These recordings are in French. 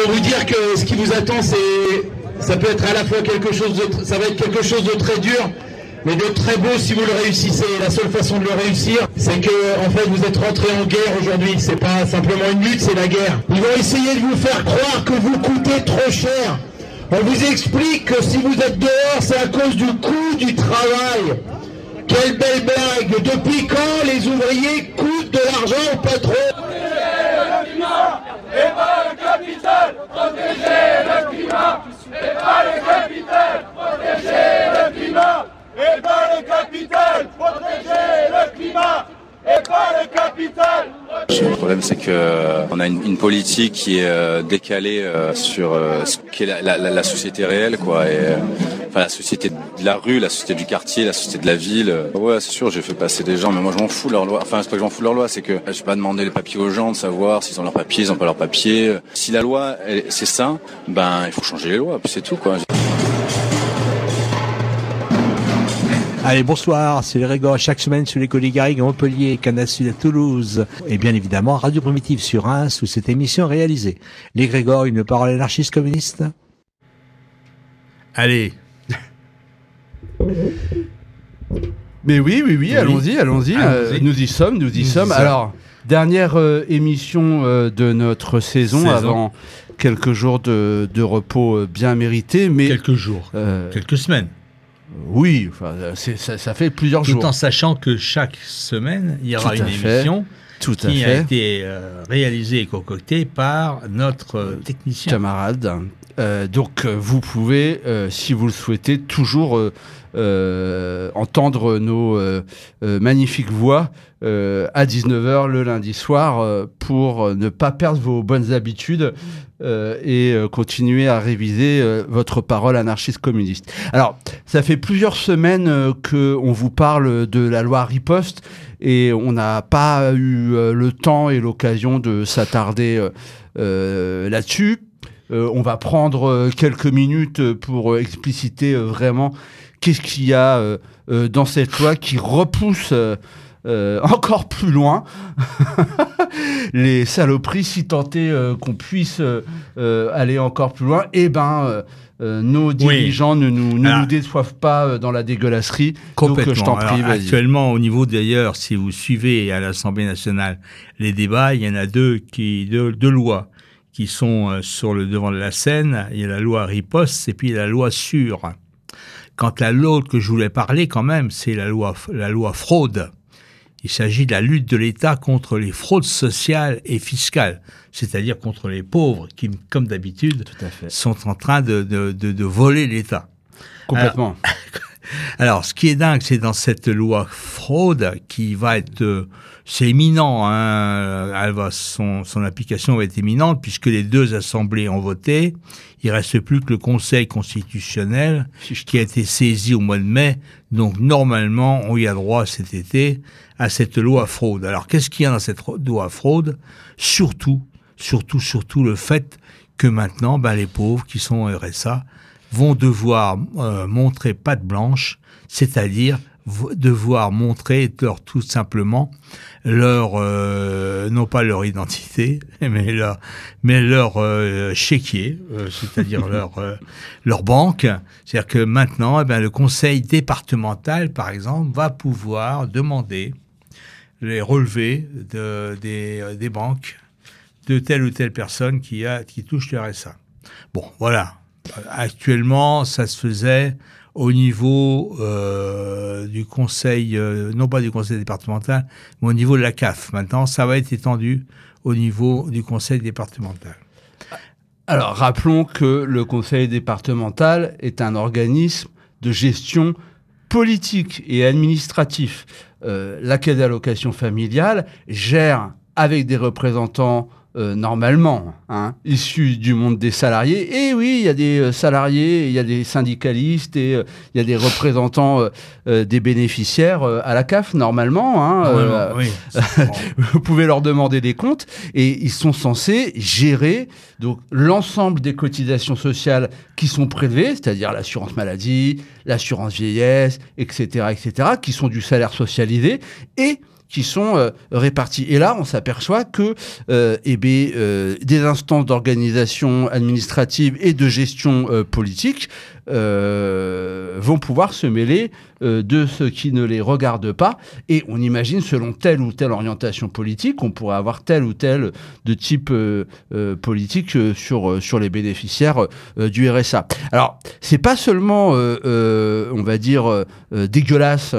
pour vous dire que ce qui vous attend, ça peut être à la fois ça va être quelque chose de très dur, mais de très beau si vous le réussissez. La seule façon de le réussir, c'est que, en fait, vous êtes rentrés en guerre aujourd'hui. C'est pas simplement une lutte, c'est la guerre. Ils vont essayer de vous faire croire que vous coûtez trop cher. On vous explique que si vous êtes dehors, c'est à cause du coût du travail. Quelle belle blague! Depuis quand les ouvriers coûtent de l'argent au patron? Et pas le capital, protéger le climat. Et pas le capital, protéger le climat. Et pas le capital, protéger le climat. Et pas le capital. Le problème, c'est que on a une politique qui est décalée sur ce qu'est la société réelle, quoi. Et enfin, la société de la rue, la société du quartier, la société de la ville. Ouais, c'est sûr, j'ai fait passer des gens, mais moi, je m'en fous de leur loi. Enfin, c'est pas que je m'en fous de leur loi, c'est que je vais pas demander les papiers aux gens de savoir s'ils ont leurs papiers, ils ont pas leurs papiers. Si la loi, c'est ça, ben, il faut changer les lois, puis c'est tout, quoi. Allez, bonsoir, c'est les Grégor, chaque semaine sur les Côtes Garrigues à Montpellier, Canal Sud à Toulouse, et bien évidemment Radio Primitive sur Reims, où cette émission est réalisée. Les Grégor, une parole anarchiste communiste. Allez. Mais oui, allons-y. Nous y sommes. Alors, dernière émission de notre saison avant quelques jours de repos bien mérités, mais quelques jours, quelques semaines. Oui, enfin, ça fait plusieurs jours. Tout en sachant que chaque semaine, il y aura une émission qui a été réalisée et concoctée par notre technicien. Camarade. Donc, vous pouvez, si vous le souhaitez, toujours entendre nos magnifiques voix à 19h le lundi soir pour ne pas perdre vos bonnes habitudes et continuer à réviser votre parole anarchiste communiste. Alors, ça fait plusieurs semaines qu'on vous parle de la loi Riposte et on n'a pas eu le temps et l'occasion de s'attarder là-dessus. On va prendre quelques minutes pour expliciter vraiment qu'est-ce qu'il y a dans cette loi qui repousse encore plus loin les saloperies, si tant est qu'on puisse aller encore plus loin. Nos dirigeants ne nous déçoivent pas dans la dégueulasserie. Complètement. Donc je t'en prie, vas-y. Actuellement, au niveau d'ailleurs, si vous suivez à l'Assemblée nationale les débats, il y en a deux lois qui sont sur le devant de la scène. Il y a la loi Riposte et puis la loi Sûre. Quant à l'autre que je voulais parler quand même, c'est la loi fraude. Il s'agit de la lutte de l'État contre les fraudes sociales et fiscales, c'est-à-dire contre les pauvres qui, comme d'habitude, sont en train de voler l'État. Complètement. Alors, ce qui est dingue, c'est dans cette loi fraude qui va être... c'est imminent, hein, son application va être imminente puisque les deux assemblées ont voté. Il reste plus que le Conseil constitutionnel qui a été saisi au mois de mai. Donc, normalement, on y a droit cet été à cette loi fraude. Alors, qu'est-ce qu'il y a dans cette loi fraude? Surtout le fait que maintenant, les pauvres qui sont au RSA vont devoir montrer patte blanche, c'est-à-dire devoir montrer tout simplement leur non pas leur identité mais leur chéquier, c'est-à-dire leur banque. C'est-à-dire que maintenant le conseil départemental par exemple va pouvoir demander les relevés des banques de telle ou telle personne qui touche le RSA. Bon, voilà. Actuellement, ça se faisait au niveau du conseil, non pas du conseil départemental, mais au niveau de la CAF. Maintenant, ça va être étendu au niveau du conseil départemental. Alors, rappelons que le conseil départemental est un organisme de gestion politique et administratif. La caisse d'allocation familiale gère avec des représentants normalement, issus du monde des salariés. Et oui, il y a des salariés, il y a des syndicalistes et il y a des représentants des bénéficiaires à la CAF, normalement. Oui. Vous pouvez leur demander des comptes et ils sont censés gérer donc l'ensemble des cotisations sociales qui sont prélevées, c'est-à-dire l'assurance maladie, l'assurance vieillesse, etc., qui sont du salaire socialisé. Et qui sont répartis. Et là, on s'aperçoit que des instances d'organisation administrative et de gestion politique vont pouvoir se mêler de ce qui ne les regarde pas. Et on imagine, selon telle ou telle orientation politique, on pourrait avoir tel ou tel de type politique sur les bénéficiaires du RSA. Alors, c'est pas seulement, on va dire, dégueulasse,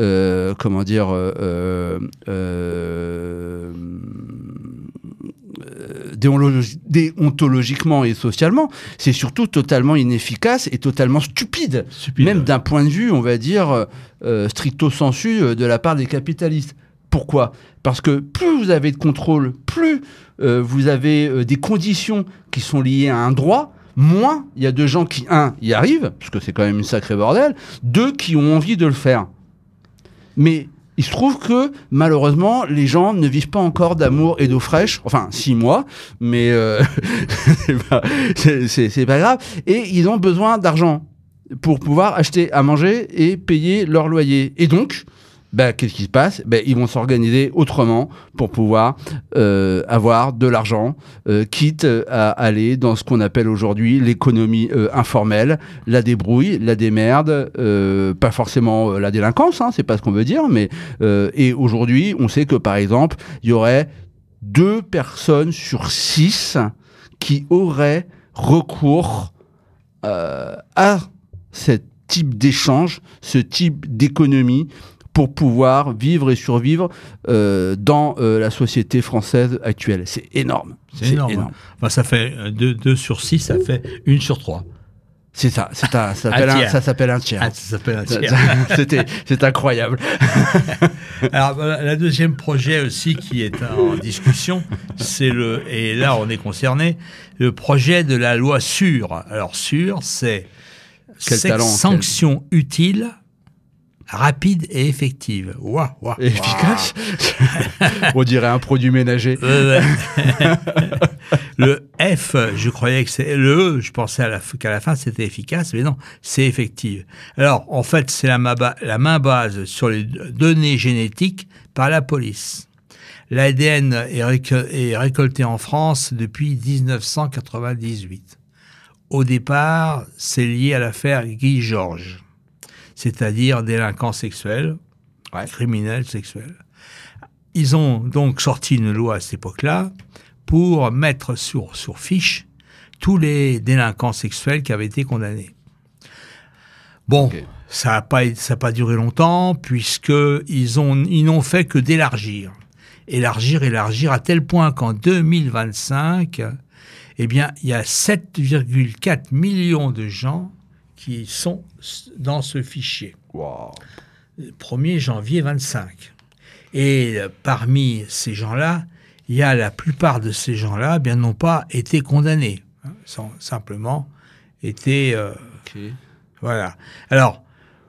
déontologiquement et socialement, c'est surtout totalement inefficace et totalement stupide même d'un point de vue, on va dire, stricto sensu de la part des capitalistes. Pourquoi ? Parce que plus vous avez de contrôle, plus vous avez des conditions qui sont liées à un droit, moins il y a de gens qui, y arrivent, parce que c'est quand même une sacrée bordel, deux, qui ont envie de le faire. Mais il se trouve que, malheureusement, les gens ne vivent pas encore d'amour et d'eau fraîche. Enfin, 6 mois, mais c'est pas grave. Et ils ont besoin d'argent pour pouvoir acheter à manger et payer leur loyer. Et donc, qu'est-ce qui se passe ? Ils vont s'organiser autrement pour pouvoir avoir de l'argent, quitte à aller dans ce qu'on appelle aujourd'hui l'économie informelle, la débrouille, la démerde, pas forcément la délinquance, c'est pas ce qu'on veut dire, mais et aujourd'hui, on sait que par exemple, il y aurait 2 personnes sur 6 qui auraient recours à ce type d'échange, ce type d'économie, pour pouvoir vivre et survivre dans la société française actuelle. C'est énorme. C'est énorme. Enfin, ça fait 2 sur 6, ça fait 1 sur 3. C'est ça. Ça s'appelle un tiers. Ça s'appelle un tiers. C'est incroyable. Alors, la deuxième projet aussi qui est en discussion, et là on est concerné, le projet de la loi SUR. Alors, SUR, c'est sanction utile, rapide et effective. Efficace. On dirait un produit ménager. Le F, je croyais que c'est le E, je pensais qu'à la fin c'était efficace, mais non, c'est effective. Alors, en fait, c'est la main base sur les données génétiques par la police. L'ADN est récolté en France depuis 1998. Au départ, c'est lié à l'affaire Guy Georges, c'est-à-dire délinquants sexuels, criminels sexuels. Ils ont donc sorti une loi à cette époque-là pour mettre sur fiche tous les délinquants sexuels qui avaient été condamnés. Bon, ça n'a pas duré longtemps, puisqu'ils n'ont fait que d'élargir. Élargir à tel point qu'en 2025, il y a 7,4 millions de gens qui sont dans ce fichier. Wow. 1er janvier 25. Et parmi ces gens-là, il y a la plupart de ces gens-là, n'ont pas été condamnés. Simplement été... Voilà. Alors,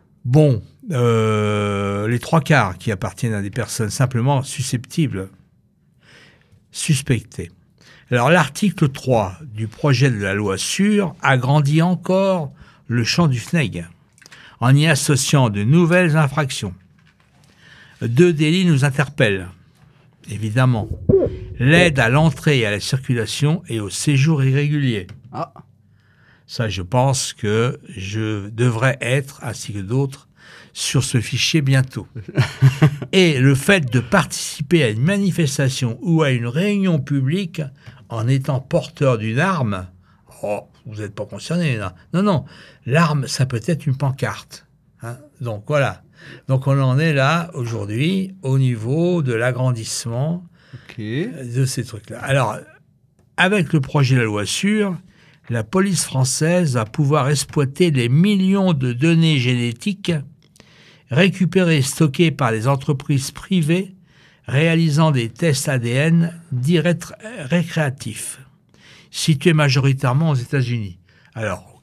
les 3 quarts qui appartiennent à des personnes simplement susceptibles, suspectées. Alors, l'article 3 du projet de la loi SUR agrandit encore le champ du FNEG, en y associant de nouvelles infractions. 2 délits nous interpellent, évidemment. L'aide à l'entrée et à la circulation et au séjour irrégulier. Ça, je pense que je devrais être, ainsi que d'autres, sur ce fichier bientôt. Et le fait de participer à une manifestation ou à une réunion publique en étant porteur d'une arme, vous n'êtes pas concerné, là. Non, l'arme, ça peut être une pancarte. Donc voilà. Donc on en est là, aujourd'hui, au niveau de l'agrandissement de ces trucs-là. Alors, avec le projet de la loi SUR, la police française va pouvoir exploiter les millions de données génétiques récupérées et stockées par les entreprises privées réalisant des tests ADN dits récréatifs, situés majoritairement aux États-Unis. Alors,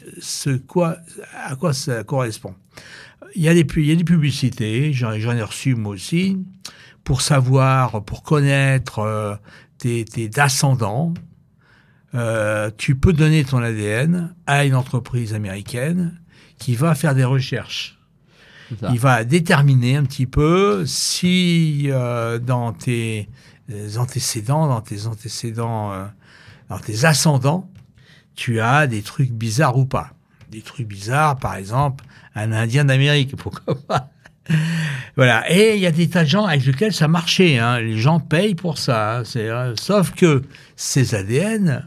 à quoi ça correspond ? Il y a des publicités, j'en ai reçu moi aussi, pour connaître tes ascendants. Tu peux donner ton ADN à une entreprise américaine qui va faire des recherches. Ça. Il va déterminer un petit peu si dans tes antécédents, dans tes ascendants, tu as des trucs bizarres ou pas. Des trucs bizarres, par exemple, un Indien d'Amérique, pourquoi pas. Voilà. Et il y a des tas de gens avec lesquels ça marchait. Hein. Les gens payent pour ça. Hein. Sauf que ces ADN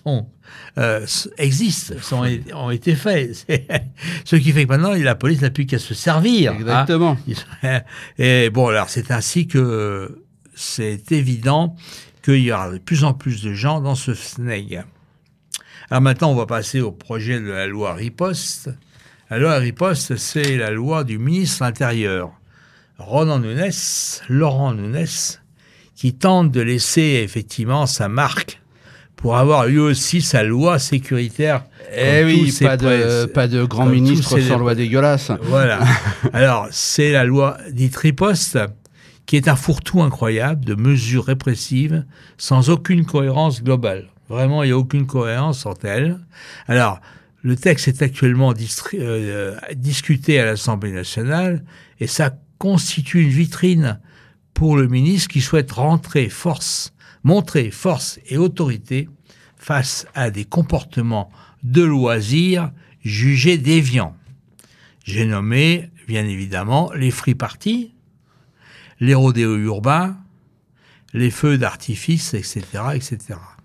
existent, ont été faits. Ce qui fait que maintenant, la police n'a plus qu'à se servir. Exactement. Hein. Et bon, alors c'est ainsi que c'est évident qu'il y aura de plus en plus de gens dans ce SNEG. Alors maintenant, on va passer au projet de la loi Riposte. La loi Riposte, c'est la loi du ministre de l'Intérieur, Laurent Nunez, qui tente de laisser effectivement sa marque pour avoir lui aussi sa loi sécuritaire. Eh oui, pas de grand ministre sans loi dégueulasse. Voilà. Alors, c'est la loi dite Riposte, qui est un fourre-tout incroyable de mesures répressives sans aucune cohérence globale. Vraiment, il n'y a aucune cohérence entre elles. Alors, le texte est actuellement discuté à l'Assemblée nationale et ça constitue une vitrine pour le ministre qui souhaite montrer force et autorité face à des comportements de loisirs jugés déviants. J'ai nommé, bien évidemment, les free-parties, les rodéos urbains, les feux d'artifice, etc., etc.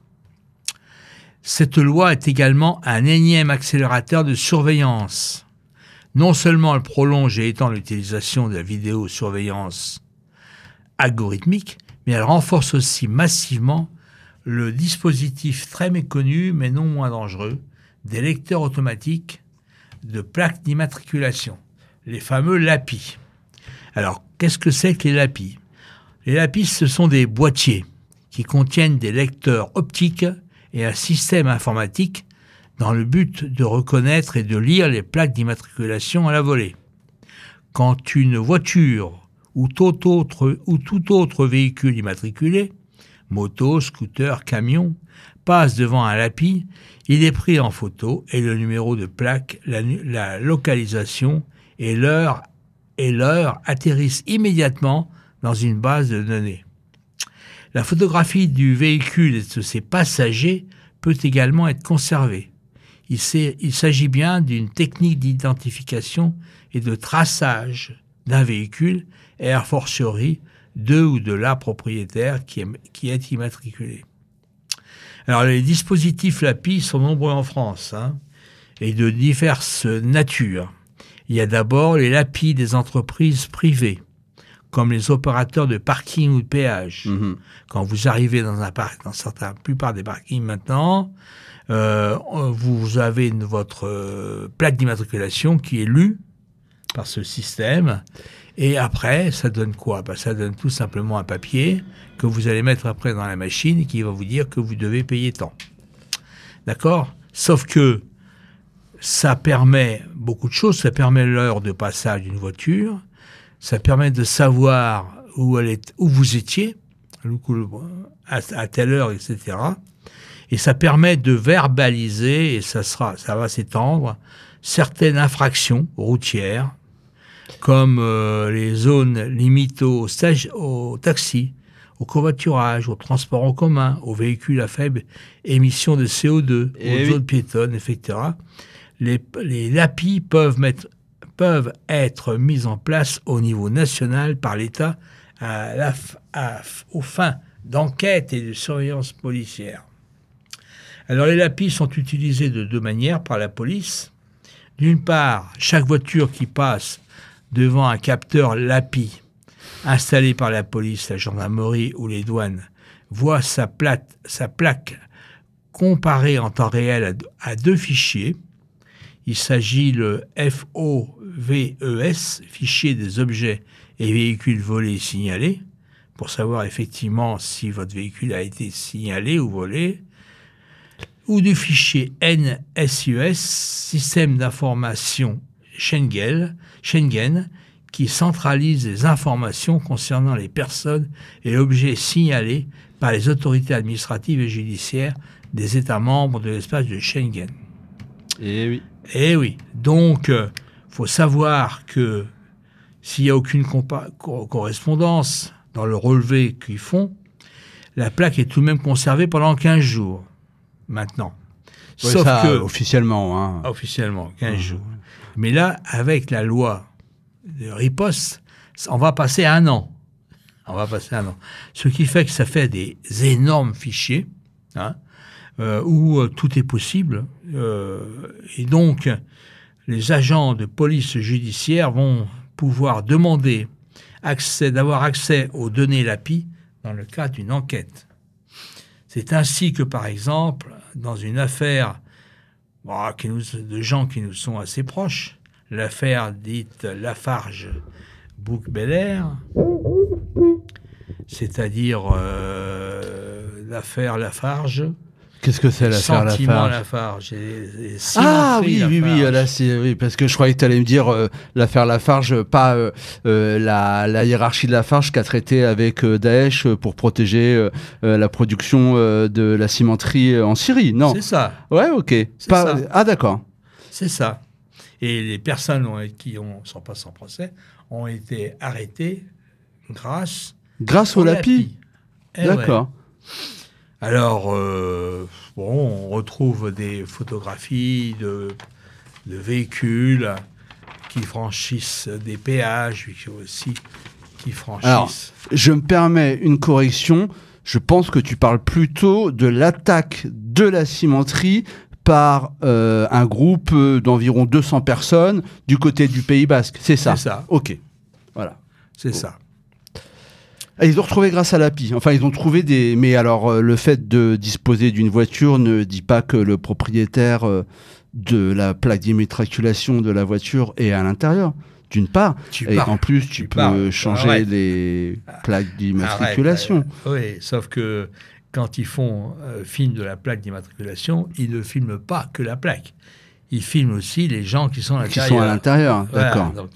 Cette loi est également un énième accélérateur de surveillance. Non seulement elle prolonge et étend l'utilisation de la vidéosurveillance algorithmique, mais elle renforce aussi massivement le dispositif très méconnu, mais non moins dangereux, des lecteurs automatiques de plaques d'immatriculation, les fameux LAPI. Alors, qu'est-ce que c'est que les LAPI ? Les LAPI, ce sont des boîtiers qui contiennent des lecteurs optiques et un système informatique dans le but de reconnaître et de lire les plaques d'immatriculation à la volée. Quand une voiture ou tout autre véhicule immatriculé, moto, scooter, camion, passe devant un LAPI, il est pris en photo et le numéro de plaque, la localisation et l'heure atterrissent immédiatement dans une base de données. La photographie du véhicule et de ses passagers peut également être conservée. Il s'agit bien d'une technique d'identification et de traçage d'un véhicule et a fortiori de ou de la propriétaire qui est immatriculé. Alors les dispositifs LAPI sont nombreux en France et de diverses natures. Il y a d'abord les LAPI des entreprises privées, comme les opérateurs de parking ou de péage. Mmh. Quand vous arrivez dans un parc, dans la plupart des parkings maintenant, vous avez votre plaque d'immatriculation qui est lue par ce système. Et après, ça donne quoi ? Ça donne tout simplement un papier que vous allez mettre après dans la machine et qui va vous dire que vous devez payer tant. D'accord ? Sauf que ça permet beaucoup de choses. Ça permet l'heure de passage d'une voiture. Ça permet de savoir où vous étiez, à telle heure, etc. Et ça permet de verbaliser, et ça va s'étendre, certaines infractions routières, comme les zones limites au taxi, au covoiturage, au transport en commun, aux véhicules à faible émission de CO2, aux zones piétonnes, etc. Les LAPI peuvent être mises en place au niveau national par l'État aux fins d'enquête et de surveillance policière. Alors les LAPI sont utilisés de deux manières par la police. D'une part, chaque voiture qui passe devant un capteur LAPI installé par la police, la gendarmerie ou les douanes voit sa plaque comparée en temps réel à deux fichiers. Il s'agit le FOVES, fichier des objets et véhicules volés et signalés, pour savoir effectivement si votre véhicule a été signalé ou volé, ou du fichier NSUS, système d'information Schengen, qui centralise les informations concernant les personnes et objets signalés par les autorités administratives et judiciaires des États membres de l'espace de Schengen. Eh oui. Eh oui. Donc, faut savoir que s'il n'y a aucune correspondance dans le relevé qu'ils font, la plaque est tout de même conservée pendant 15 jours, maintenant. Ouais, Sauf ça, que... officiellement. Hein. Officiellement, 15 jours. Mais là, avec la loi de riposte, on va passer à 1 an. Ce qui fait que ça fait des énormes fichiers, hein, où tout est possible. Et donc, les agents de police judiciaire vont pouvoir demander d'avoir accès aux données LAPI dans le cadre d'une enquête. C'est ainsi que, par exemple, dans une affaire de gens qui nous sont assez proches, l'affaire dite Lafarge-Bouc-Belair, c'est-à-dire l'affaire Lafarge. Qu'est-ce que c'est l'affaire Lafarge? Oui, parce que je croyais que tu allais me dire l'affaire Lafarge, pas la hiérarchie de Lafarge qu'a traité avec Daesh pour protéger la production de la cimenterie en Syrie. Non. C'est ça. Ouais, ok. Ça. Ah, d'accord. C'est ça. Et les personnes qui sont pas sans procès ont été arrêtées grâce au LAPI. D'accord. Ouais. Alors, on retrouve des photographies de véhicules qui franchissent des péages, aussi qui franchissent... Alors, je me permets une correction. Je pense que tu parles plutôt de l'attaque de la cimenterie par un groupe d'environ 200 personnes du côté du Pays Basque. C'est ça? C'est ça. Ok. Voilà. C'est ça. Et ils ont retrouvé grâce à l'API. Enfin, ils ont trouvé des... Mais alors, le fait de disposer d'une voiture ne dit pas que le propriétaire de la plaque d'immatriculation de la voiture est à l'intérieur, d'une part. En plus, tu peux changer les plaques d'immatriculation. Oui, sauf que quand ils font film de la plaque d'immatriculation, ils ne filment pas que la plaque. Ils filment aussi les gens qui sont à l'intérieur. Qui sont à l'intérieur, voilà, d'accord. Donc...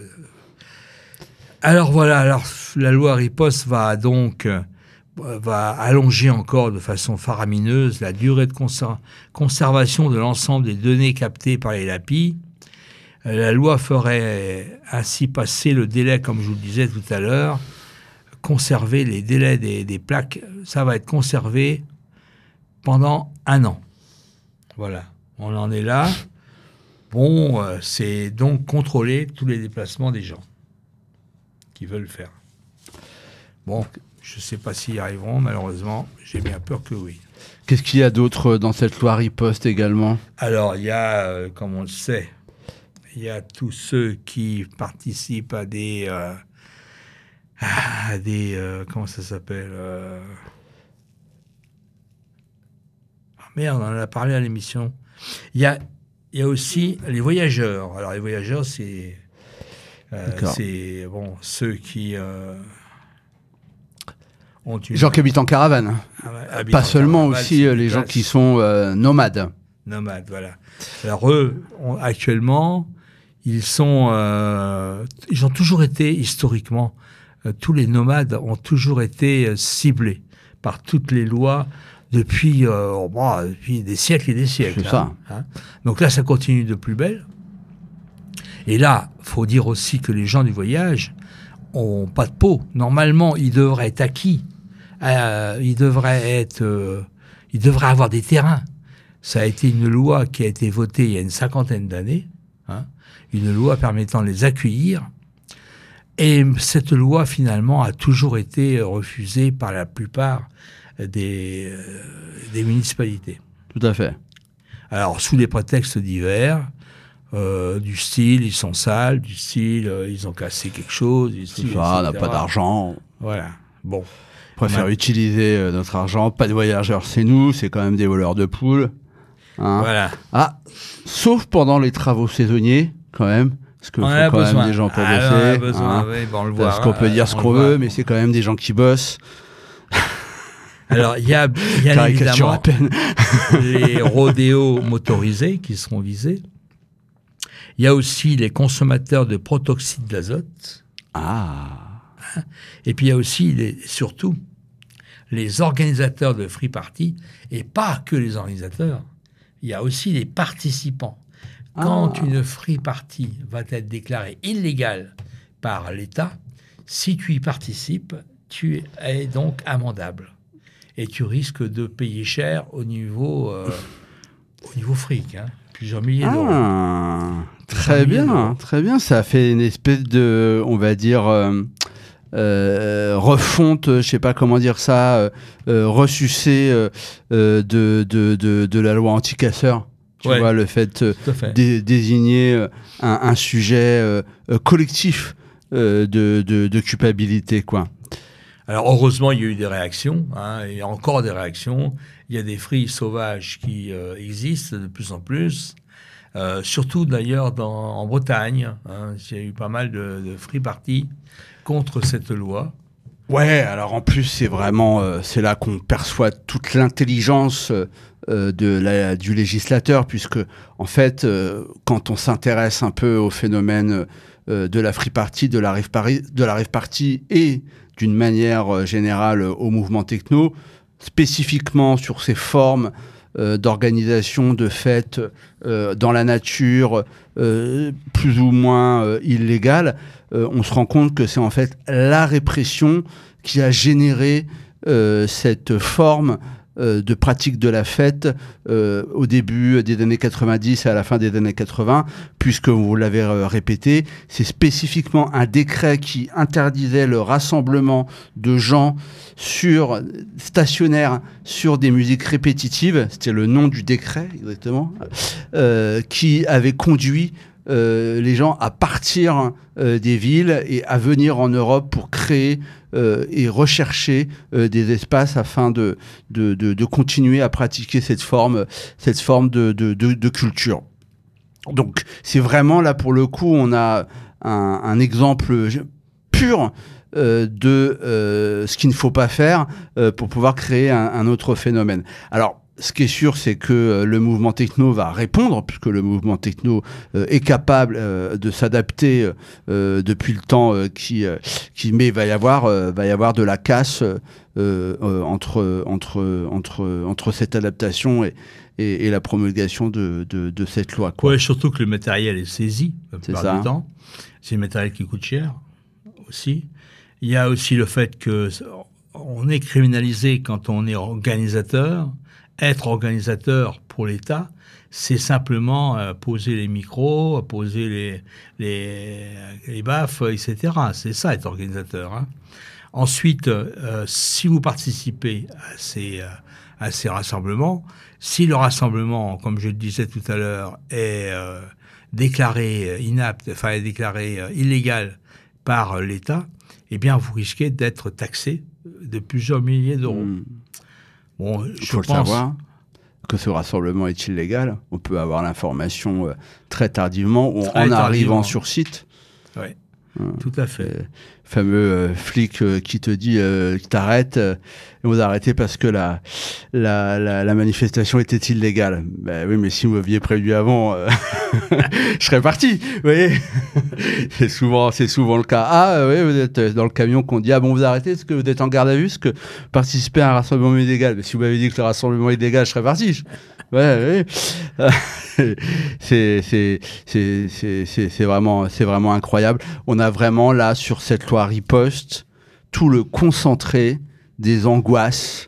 Alors voilà, la loi riposte va allonger encore de façon faramineuse la durée de conservation de l'ensemble des données captées par les LAPI. La loi ferait ainsi passer le délai, comme je vous le disais tout à l'heure, conserver les délais des plaques, ça va être conservé pendant 1 an. Voilà, on en est là. Bon, c'est donc contrôler tous les déplacements des gens qui veulent le faire. Bon, je ne sais pas s'ils y arriveront, malheureusement, j'ai bien peur que oui. Qu'est-ce qu'il y a d'autre dans cette loi riposte également? Alors, il y a, comme on le sait, il y a tous ceux qui participent à des comment ça s'appelle merde, on en a parlé à l'émission. Il y a aussi les voyageurs. Alors, les voyageurs, c'est ceux qui ont une... gens qui habitent en caravane. Pas seulement, aussi les gens qui sont nomades. Nomades, voilà. Alors eux, actuellement, ils ont toujours été, historiquement, tous les nomades ont toujours été ciblés par toutes les lois depuis des siècles et des siècles. C'est ça. Donc là, ça continue de plus belle. Et là, il faut dire aussi que les gens du voyage n'ont pas de peau. Normalement, ils devraient être acquis. Ils devraient avoir des terrains. Ça a été une loi qui a été votée il y a une 50aine d'années, une loi permettant de les accueillir. Et cette loi, finalement, a toujours été refusée par la plupart des municipalités. Tout à fait. Alors, sous des prétextes divers, du style, ils sont sales, du style, ils ont cassé quelque chose, du style, ça, on n'a pas d'argent. Voilà, bon. On préfère utiliser notre argent, pas de voyageurs, c'est nous, c'est quand même des voleurs de poules. Voilà. Ah, sauf pendant les travaux saisonniers, quand même, parce qu'il faut quand même des gens pour bosser. On a besoin, oui, on le voit. Parce qu'on peut dire ce qu'on veut, mais c'est quand même des gens qui bossent. Alors, il y a bien évidemment à peine. les rodéos motorisés qui seront visés. Il y a aussi les consommateurs de protoxyde d'azote. Et puis il y a aussi, surtout, les organisateurs de free party, et pas que les organisateurs, il y a aussi les participants. Quand une free party va être déclarée illégale par l'État, si tu y participes, tu es donc amendable. Et tu risques de payer cher au niveau fric, plusieurs milliers d'euros. Très bien, très bien. Ça fait une espèce de, on va dire, refonte, je sais pas comment dire ça, ressucée de la loi anti-casseurs. Tu vois, le fait de désigner un sujet collectif de culpabilité, quoi. Alors heureusement, il y a eu des réactions, il y a encore des réactions. Il y a des frilles sauvages qui existent de plus en plus, surtout d'ailleurs en Bretagne. Il y a eu pas mal de free parties contre cette loi. Ouais, alors en plus, c'est vraiment, c'est là qu'on perçoit toute l'intelligence du législateur, puisque en fait, quand on s'intéresse un peu au phénomène de la free party, de la rave party et d'une manière générale au mouvement techno, spécifiquement sur ces formes d'organisation de fêtes dans la nature, plus ou moins illégales, on se rend compte que c'est en fait la répression qui a généré cette forme de pratique de la fête au début des années 90 et à la fin des années 80, puisque vous l'avez répété, c'est spécifiquement un décret qui interdisait le rassemblement de gens stationnaires sur des musiques répétitives, c'était le nom du décret exactement, qui avait conduit les gens à partir des villes et à venir en Europe pour créer et rechercher des espaces afin de continuer à pratiquer cette forme de culture. Donc c'est vraiment là pour le coup on a un exemple pur de ce qu'il ne faut pas faire pour pouvoir créer un autre phénomène. Alors ce qui est sûr, c'est que le mouvement techno va répondre, puisque le mouvement techno est capable de s'adapter depuis le temps mais il va y avoir de la casse entre cette adaptation et la promulgation de cette loi, quoi. Ouais, surtout que le matériel est saisi la plupart du temps. C'est un matériel qui coûte cher aussi. Il y a aussi le fait que on est criminalisé quand on est organisateur. Être organisateur pour l'État, c'est simplement poser les micros, poser les baffes, etc. C'est ça, être organisateur. Ensuite, si vous participez à ces rassemblements, si le rassemblement, comme je le disais tout à l'heure, est déclaré inapte, enfin déclaré illégal par l'État, eh bien, vous risquez d'être taxé de plusieurs milliers d'euros. Bon, il faut le savoir que ce rassemblement est illégal. On peut avoir l'information très tardivement ou en arrivant sur site. Oui, tout à fait. Fameux flic qui te dit qui t'arrête, vous arrêtez parce que la manifestation était illégale. Ben oui, mais si vous m'aviez prévenu avant, je serais parti. Vous voyez, c'est souvent le cas. Ah oui, vous êtes dans le camion qu'on dit bon vous arrêtez parce que vous êtes en garde à vue, parce que participez à un rassemblement illégal. Mais si vous m'avez dit que le rassemblement est illégal, je serais parti. Ouais, oui. C'est vraiment incroyable. On a vraiment là sur cette loi riposte tout le concentré des angoisses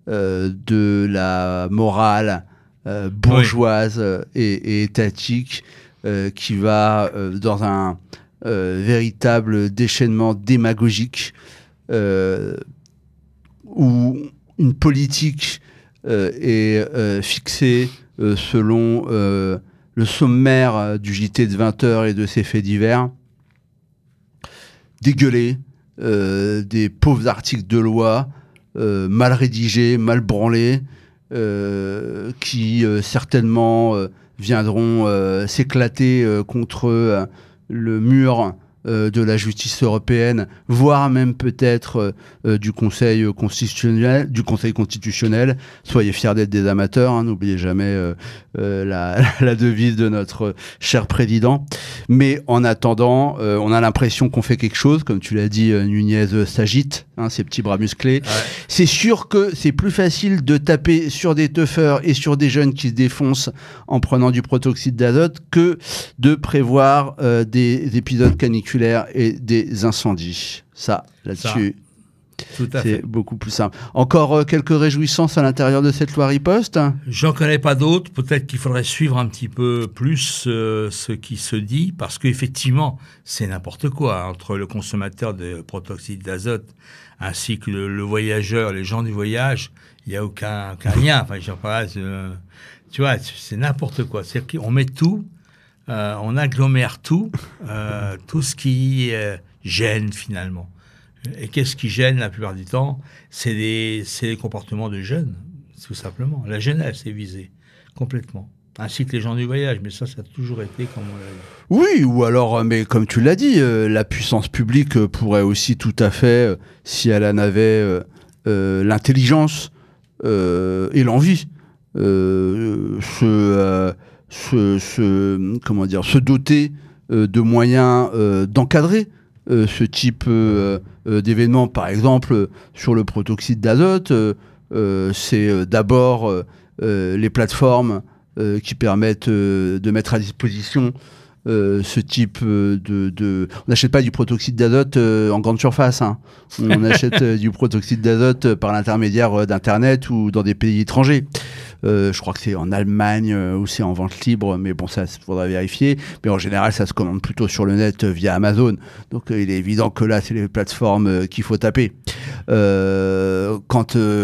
de la morale bourgeoise et étatique qui va dans un véritable déchaînement démagogique où une politique est fixée selon le sommaire du JT de 20h et de ses faits divers, dégueulés, des pauvres articles de loi mal rédigés, mal branlés, qui certainement viendront s'éclater contre le mur de la justice européenne, voire même peut-être du Conseil constitutionnel. Soyez fiers d'être des amateurs, n'oubliez jamais la devise de notre cher président. Mais en attendant, on a l'impression qu'on fait quelque chose, comme tu l'as dit, Nunez s'agite, ses petits bras musclés. Ouais. C'est sûr que c'est plus facile de taper sur des teufeurs et sur des jeunes qui se défoncent en prenant du protoxyde d'azote que de prévoir des épisodes canicules spectaculaires et des incendies. Ça, là-dessus, tout à c'est fait. beaucoup plus simple. Encore quelques réjouissances à l'intérieur de cette loi riposte? J'en connais pas d'autres. Peut-être qu'il faudrait suivre un petit peu plus ce qui se dit, parce qu'effectivement, c'est n'importe quoi entre le consommateur de protoxyde d'azote ainsi que le voyageur, les gens du voyage. Il n'y a aucun lien. Enfin, je sais pas, tu vois, c'est n'importe quoi. C'est-à-dire qu'on met tout, on agglomère tout ce qui gêne finalement. Et qu'est-ce qui gêne la plupart du temps? C'est les comportements de jeunes, tout simplement. La jeunesse est visée complètement, ainsi que les gens du voyage. Mais ça a toujours été comme on l'a dit. Oui, ou alors, mais comme tu l'as dit, la puissance publique pourrait aussi tout à fait, si elle en avait l'intelligence et l'envie, se doter de moyens d'encadrer ce type d'événements. Par exemple, sur le protoxyde d'azote, c'est d'abord les plateformes qui permettent de mettre à disposition ce type de... On n'achète pas du protoxyde d'azote en grande surface. Hein. On achète du protoxyde d'azote par l'intermédiaire d'Internet ou dans des pays étrangers. Je crois que c'est en Allemagne ou c'est en vente libre, mais bon, ça, il faudra vérifier. Mais en général, ça se commande plutôt sur le net via Amazon. Donc, il est évident que là, c'est les plateformes qu'il faut taper. Quant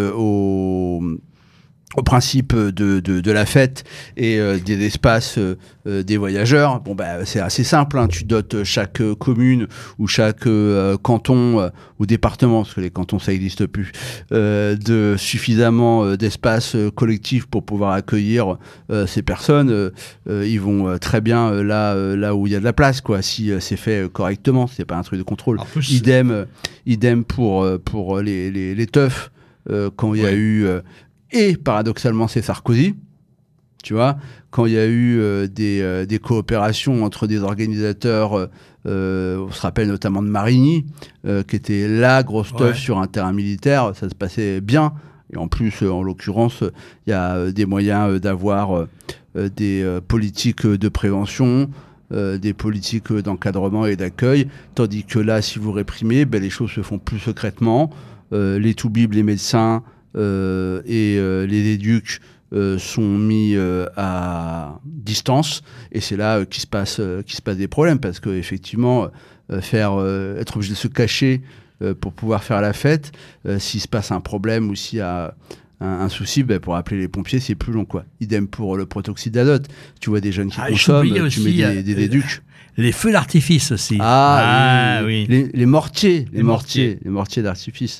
au principe de la fête et des espaces des voyageurs, bon bah c'est assez simple, hein. Tu dotes chaque commune ou chaque canton ou département, parce que les cantons ça n'existe plus, de suffisamment d'espaces collectifs pour pouvoir accueillir ces personnes. Ils vont très bien là où il y a de la place, quoi, si c'est fait correctement, c'est pas un truc de contrôle. Plus, idem pour les teufs quand il y a eu et paradoxalement, c'est Sarkozy, tu vois, quand il y a eu des coopérations entre des organisateurs, on se rappelle notamment de Marigny, qui était la grosse teuf sur un terrain militaire, ça se passait bien. Et en plus, en l'occurrence, il y a des moyens d'avoir des politiques de prévention, des politiques d'encadrement et d'accueil, tandis que là, si vous réprimez, les choses se font plus secrètement. Les toubibs, les médecins... et les éducs sont mis à distance, et c'est là qu'il se passe des problèmes, parce que effectivement être obligé de se cacher pour pouvoir faire la fête, s'il se passe un problème ou s'il y a un souci, pour appeler les pompiers c'est plus long, quoi. Idem pour le protoxyde d'azote, tu vois des jeunes qui consomment, tu mets des éducs. Les feux d'artifice aussi. Oui. Les mortiers d'artifice.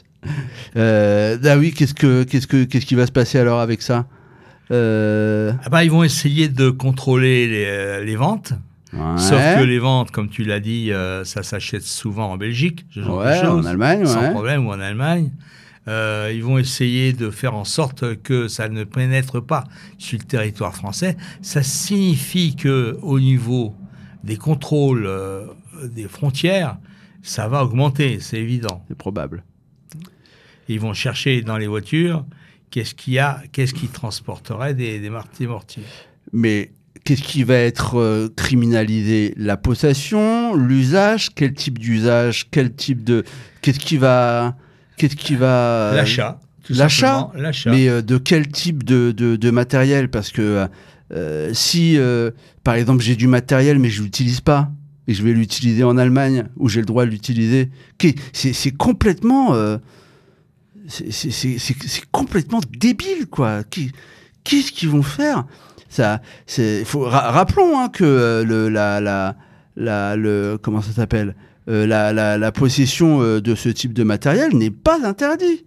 Oui, qu'est-ce qui va se passer alors avec ça? Ils vont essayer de contrôler les ventes. Ouais. Sauf que les ventes, comme tu l'as dit, ça s'achète souvent en Belgique, ce genre de choses, en Allemagne, sans problème, ou en Allemagne. Ils vont essayer de faire en sorte que ça ne pénètre pas sur le territoire français. Ça signifie que au niveau des contrôles des frontières, ça va augmenter, c'est évident. C'est probable. Ils vont chercher dans les voitures qu'est-ce qui transporterait des mortiers. Mais qu'est-ce qui va être criminalisé? La possession, l'usage, quel type d'usage, qu'est-ce qui va L'achat. L'achat. Mais de quel type de matériel? Parce que si, par exemple, j'ai du matériel mais je l'utilise pas, et je vais l'utiliser en Allemagne où j'ai le droit de l'utiliser, c'est complètement c'est complètement débile, quoi. Qu'est-ce qu'ils vont faire? Ça, rappelons que comment ça s'appelle, la possession de ce type de matériel n'est pas interdit.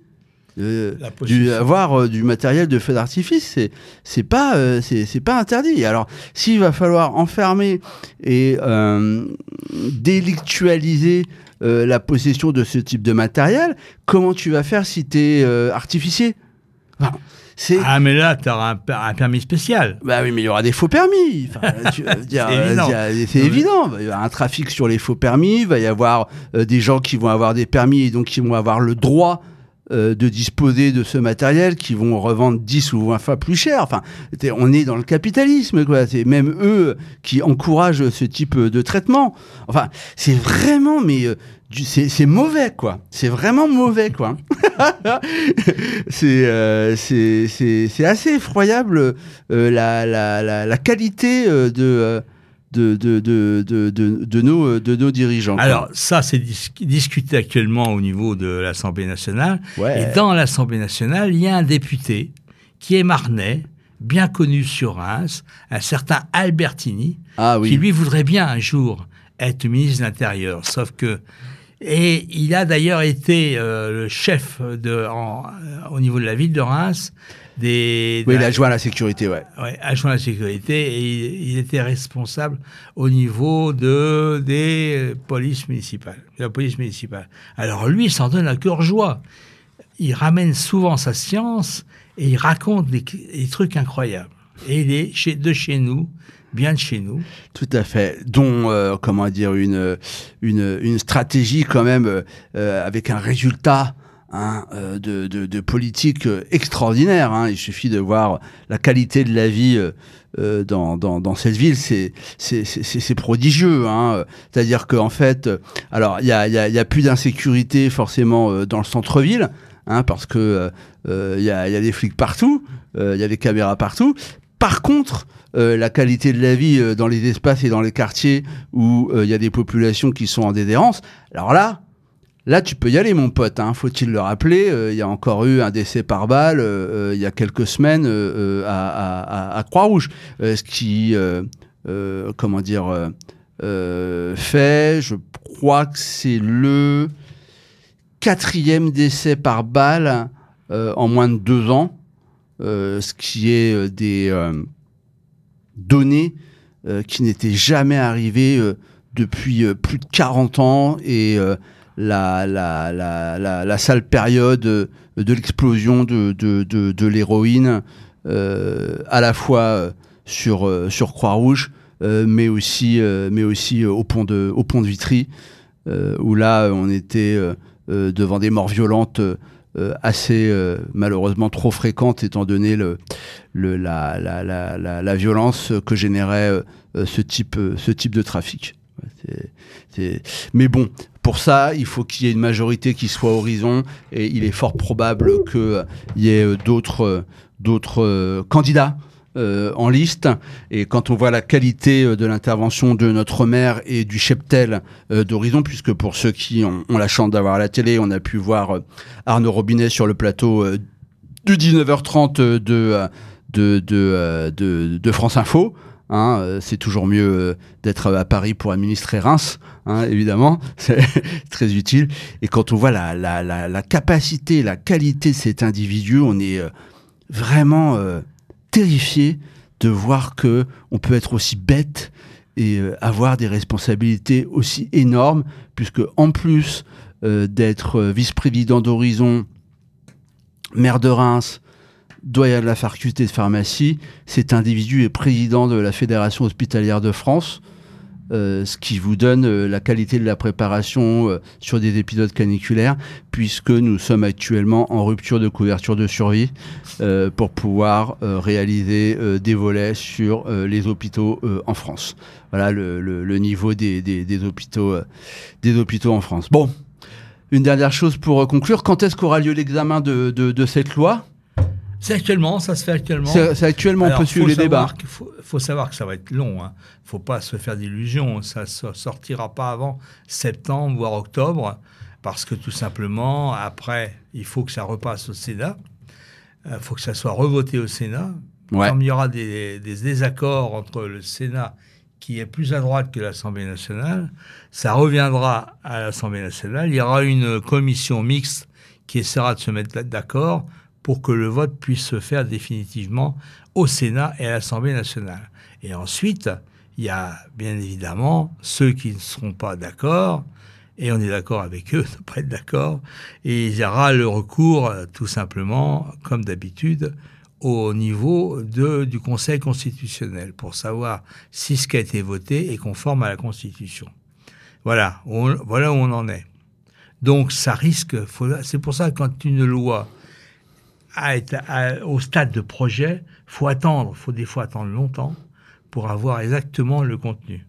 Avoir du matériel de feu d'artifice, c'est pas interdit. Alors, s'il va falloir enfermer et délictualiser la possession de ce type de matériel, comment tu vas faire si t'es artificier? Mais là, tu auras un permis spécial. Bah oui, mais il y aura des faux permis. C'est évident. Il y aura un trafic sur les faux permis. Il va y avoir des gens qui vont avoir des permis et donc qui vont avoir le droit de disposer de ce matériel, qui vont revendre 10 ou 20 fois plus cher. Enfin, on est dans le capitalisme, quoi. C'est même eux qui encouragent ce type de traitement. Enfin, c'est vraiment, mais c'est mauvais, quoi. C'est vraiment mauvais, quoi. C'est assez effroyable la qualité de nos dirigeants. Alors, ça, c'est discuté actuellement au niveau de l'Assemblée nationale. Ouais. Et dans l'Assemblée nationale, il y a un député qui est marnais, bien connu sur Reims, un certain Albertini, qui lui voudrait bien un jour être ministre de l'Intérieur. Sauf que... Et il a d'ailleurs été le chef au niveau de la ville de Reims l'adjoint à la sécurité, ouais, adjoint à la sécurité, et il était responsable au niveau de la police municipale. Alors lui, il s'en donne à cœur joie. Il ramène souvent sa science et il raconte des trucs incroyables. Et il est de chez nous, bien de chez nous. Tout à fait. Dont, une stratégie quand même avec un résultat de politique extraordinaire. Il suffit de voir la qualité de la vie dans cette ville, c'est prodigieux. C'est-à-dire qu'en fait, alors il y a plus d'insécurité forcément dans le centre-ville, parce que il y a des flics partout, il y a des caméras partout. Par contre, la qualité de la vie dans les espaces et dans les quartiers où il y a des populations qui sont en déshérence, alors là, tu peux y aller, mon pote. Faut-il le rappeler, il y a encore eu un décès par balle il y a quelques semaines à Croix-Rouge. Ce qui, fait, je crois que c'est le 4e décès par balle en moins de 2 ans, ce qui est des données qui n'étaient jamais arrivées depuis plus de 40 ans, et la sale période de l'explosion de l'héroïne, à la fois sur Croix-Rouge, mais aussi au pont de Vitry, où là on était devant des morts violentes assez malheureusement trop fréquentes, étant donné la violence que générait ce type de trafic. Mais bon, pour ça, il faut qu'il y ait une majorité qui soit horizon, et il est fort probable qu'il y ait d'autres candidats en liste. Et quand on voit la qualité de l'intervention de notre maire et du cheptel d'Horizon, puisque pour ceux qui ont la chance d'avoir la télé, on a pu voir Arnaud Robinet sur le plateau de 19h30 de France Info. C'est toujours mieux d'être à Paris pour administrer Reims, évidemment, c'est très utile. Et quand on voit la capacité, la qualité de cet individu, on est vraiment terrifié de voir que on peut être aussi bête et avoir des responsabilités aussi énormes, puisque en plus d'être vice-président d'Horizon, maire de Reims, doyen de la faculté de pharmacie, cet individu est président de la Fédération hospitalière de France, ce qui vous donne la qualité de la préparation sur des épisodes caniculaires, puisque nous sommes actuellement en rupture de couverture de survie pour pouvoir réaliser des volets sur les hôpitaux en France. Voilà le niveau des hôpitaux en France. Bon, une dernière chose pour conclure. Quand est-ce qu'aura lieu l'examen de cette loi ? Ça se fait actuellement. C'est actuellement, on peut suivre les débats. Il faut savoir que ça va être long. Faut pas se faire d'illusions. Ça sortira pas avant septembre, voire octobre, parce que tout simplement, après, il faut que ça repasse au Sénat. Il faut que ça soit revoté au Sénat. Ouais. Comme il y aura des désaccords entre le Sénat, qui est plus à droite que l'Assemblée nationale, ça reviendra à l'Assemblée nationale. Il y aura une commission mixte qui essaiera de se mettre d'accord pour que le vote puisse se faire définitivement au Sénat et à l'Assemblée nationale. Et ensuite, il y a bien évidemment ceux qui ne seront pas d'accord, et on est d'accord avec eux de ne pas être d'accord, et il y aura le recours, tout simplement, comme d'habitude, au niveau du Conseil constitutionnel, pour savoir si ce qui a été voté est conforme à la Constitution. Voilà où on en est. Donc ça risque, c'est pour ça que quand une loi est au stade de projet, faut des fois attendre longtemps pour avoir exactement le contenu.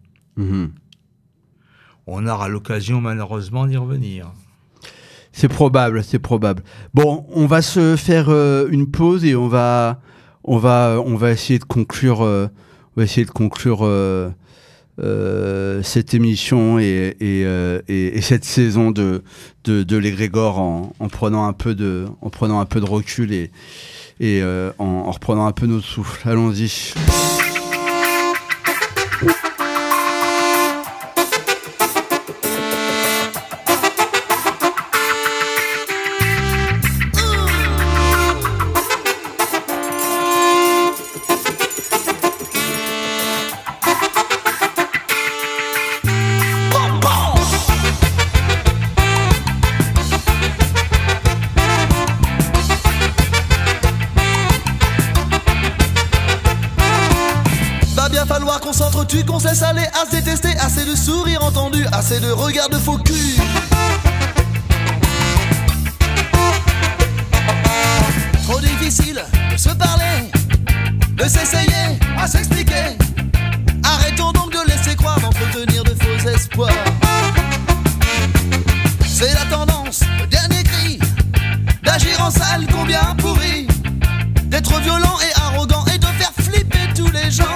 On aura l'occasion malheureusement d'y revenir. C'est probable. Bon, on va se faire une pause et on va essayer de conclure. Cette émission et cette saison de l'Égrégore en prenant un peu de recul et en reprenant un peu notre souffle. Allons-y. Qu'on se laisse aller à se détester, assez de sourires entendus, assez de regards de faux cul. Trop difficile de se parler, de s'essayer à s'expliquer. Arrêtons donc de laisser croire, d'entretenir de faux espoirs. C'est la tendance, le dernier cri, d'agir en salle combien pourri, d'être violent et arrogant et de faire flipper tous les gens.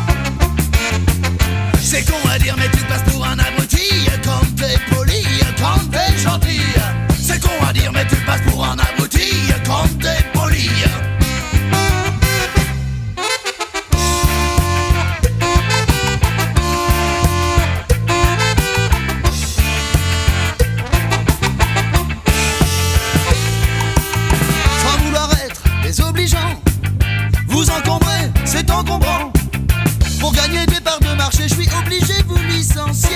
C'est con à dire mais tu passes pour un abruti quand t'es poli, quand t'es gentil. C'est con à dire mais tu passes pour un abruti quand t'es poli. Sans vouloir être désobligeant, vous encombrez, c'est encombrant. Pour gagner des parts de marché, je suis obligé de vous licencier.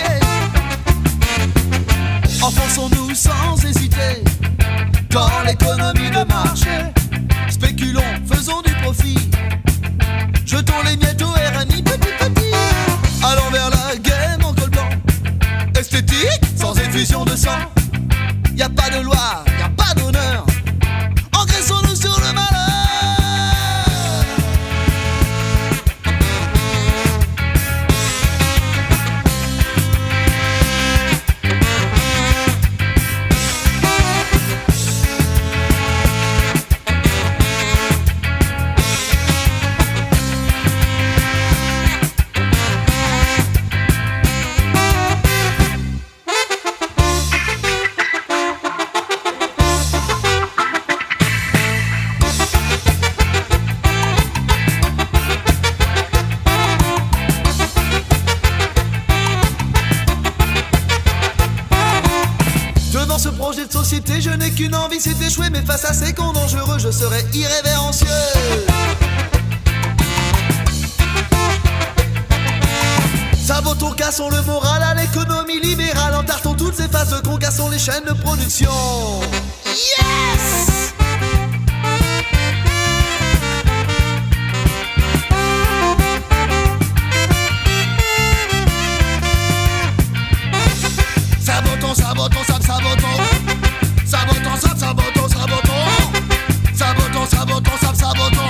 Enfonçons-nous sans hésiter dans l'économie de marché. Spéculons, faisons du profit. Jetons les miettes au RMI, petit. Allons vers la game en col blanc. Esthétique, sans effusion de sang. Y'a pas de loi, y'a pas d'honneur. Engraissons-nous sur le malheur. Je n'ai qu'une envie, c'est d'échouer, mais face à ces cons dangereux, je serai irrévérencieux. Sabotons, cassons le moral à l'économie libérale, entartons toutes ces phases de con, cassons les chaînes de production. Yes! Sabotons, sabotons, sabotons. Sabotons, sabotons, sabotons. Sabotons, sabotons, sabotons.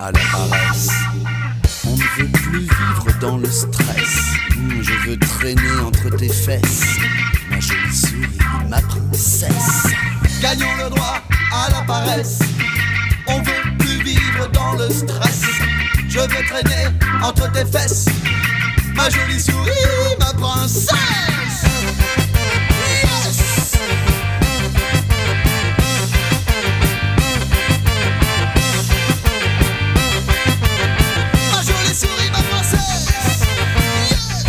à la paresse. On ne veut plus vivre dans le stress. Je veux traîner entre tes fesses, ma jolie souris, ma princesse. Gagnons le droit à la paresse. On veut plus vivre dans le stress. Je veux traîner entre tes fesses, ma jolie souris, ma princesse. Yes! Ma jolie souris, ma princesse. Yes!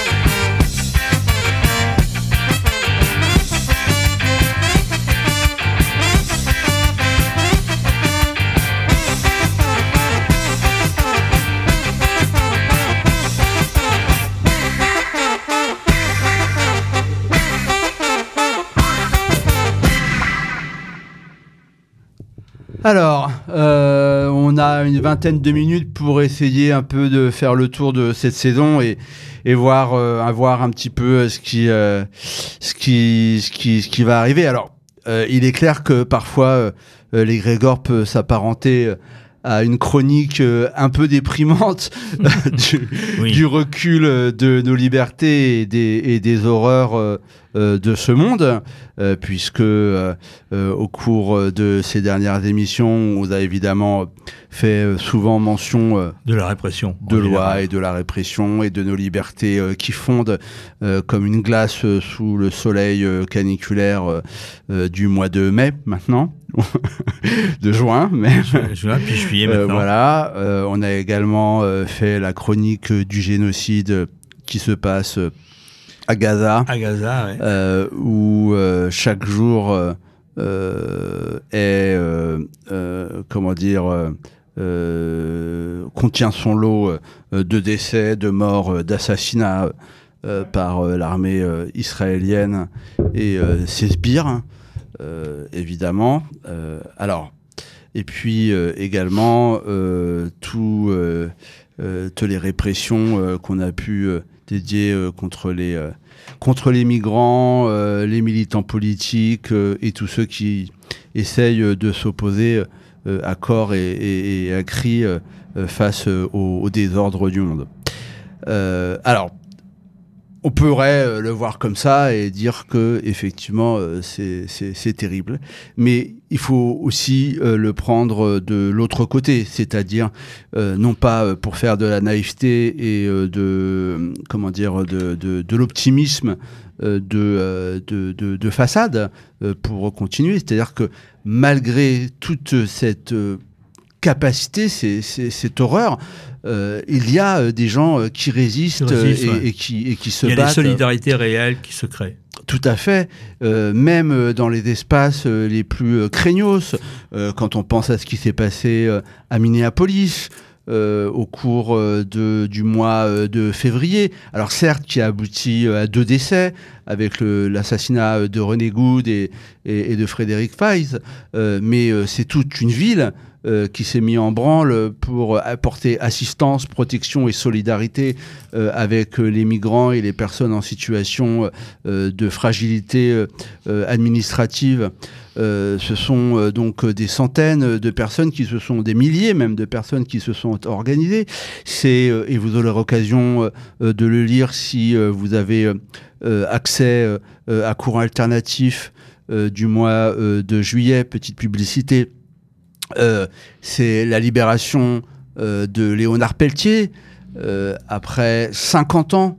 Alors, on a une vingtaine de minutes pour essayer un peu de faire le tour de cette saison et voir un petit peu ce qui va arriver. Alors, il est clair que parfois les Grégor peut s'apparenter à une chronique un peu déprimante du recul de nos libertés et des horreurs de ce monde, puisque au cours de ces dernières émissions, on a évidemment fait souvent mention de la répression, de loi et de la répression et de nos libertés qui fondent comme une glace sous le soleil caniculaire du mois de mai maintenant. De juin, mais juin, puis juillet maintenant. Voilà, on a également fait la chronique du génocide qui se passe à Gaza. À Gaza, ouais. Où chaque jour est, contient son lot de décès, de morts, d'assassinats par l'armée israélienne et ses sbires. Évidemment. Alors, et puis également toutes les répressions qu'on a pu dédier contre les migrants, les militants politiques et tous ceux qui essayent de s'opposer à corps et à cri face au désordre du monde. Alors, on pourrait le voir comme ça et dire que effectivement c'est terrible, mais il faut aussi le prendre de l'autre côté, c'est-à-dire non pas pour faire de la naïveté et de l'optimisme de façade pour continuer, c'est-à-dire que malgré toute cette capacité, cette horreur, il y a des gens qui résistent et qui se battent. Il y a des solidarités réelles qui se créent. Tout à fait, même dans les espaces les plus craignos, quand on pense à ce qui s'est passé à Minneapolis, au cours du mois de février. Alors certes, qui a abouti à 2 décès, avec l'assassinat de René Good et de Frédéric Feiss, mais c'est toute une ville qui s'est mis en branle pour apporter assistance, protection et solidarité avec les migrants et les personnes en situation de fragilité administrative. Ce sont donc des centaines de personnes des milliers même de personnes qui se sont organisées. Et vous aurez l'occasion de le lire si vous avez accès à Courant Alternatif du mois de juillet, petite publicité. C'est la libération de Léonard Peltier après 50 ans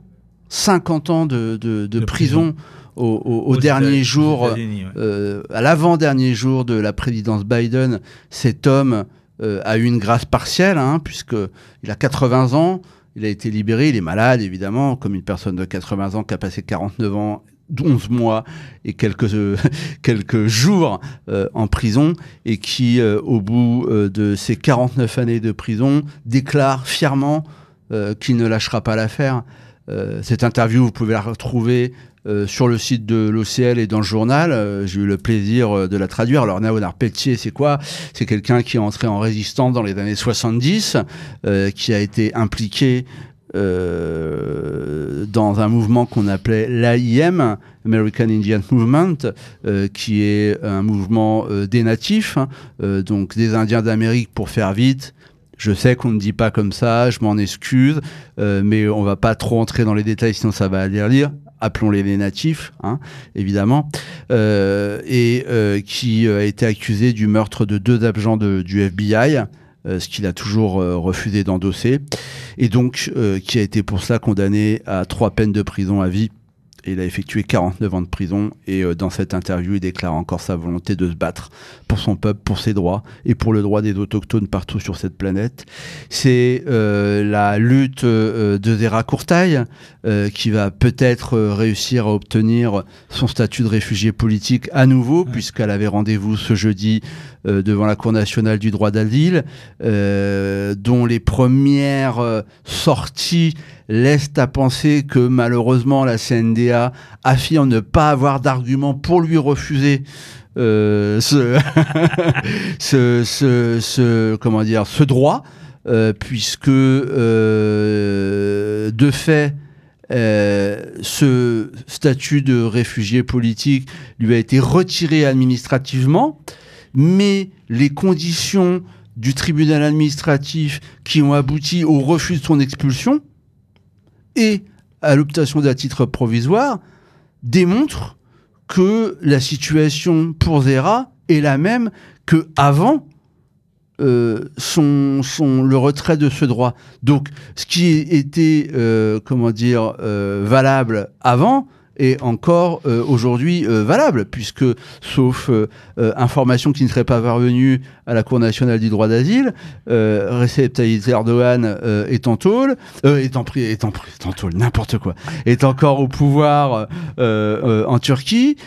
de prison au dernier jour, à l'avant-dernier jour de la présidence Biden. Cet homme a eu une grâce partielle, puisqu'il a 80 ans, il a été libéré, il est malade évidemment, comme une personne de 80 ans qui a passé 49 ans 11 mois et quelques jours en prison, et qui, au bout de ces 49 années de prison, déclare fièrement qu'il ne lâchera pas l'affaire. Cette interview, vous pouvez la retrouver sur le site de l'OCL et dans le journal. J'ai eu le plaisir de la traduire. Alors, Léonard Peltier, c'est quoi ? C'est quelqu'un qui est entré en résistance dans les années 70, qui a été impliqué dans un mouvement qu'on appelait l'AIM, American Indian Movement, qui est un mouvement des natifs, donc des Indiens d'Amérique pour faire vite, Je sais qu'on ne dit pas comme ça, je m'en excuse, mais on va pas trop entrer dans les détails, sinon ça va aller lire. Appelons-les les natifs, hein, évidemment, qui a été accusé du meurtre de 2 agents du FBI, ce qu'il a toujours refusé d'endosser, et donc qui a été pour cela condamné à 3 peines de prison à vie. Il a effectué 49 ans de prison et dans cette interview, il déclare encore sa volonté de se battre pour son peuple, pour ses droits et pour le droit des autochtones partout sur cette planète. C'est la lutte de Zéra Kurtaj qui va peut-être réussir à obtenir son statut de réfugié politique à nouveau, puisqu'elle avait rendez-vous ce jeudi devant la Cour nationale du droit d'asile, dont les premières sorties laissent à penser que malheureusement la CNDA affirme ne pas avoir d'argument pour lui refuser ce droit, puisque de fait ce statut de réfugié politique lui a été retiré administrativement, mais les conditions du tribunal administratif qui ont abouti au refus de son expulsion et à l'obtention d'un titre provisoire démontrent que la situation pour Zéra est la même qu'avant le retrait de ce droit. Donc, ce qui était valable avant est encore aujourd'hui valable, puisque, sauf information qui ne serait pas parvenue à la Cour nationale du droit d'asile, Recep Tayyip Erdogan est en tôle, n'importe quoi, est encore au pouvoir en Turquie.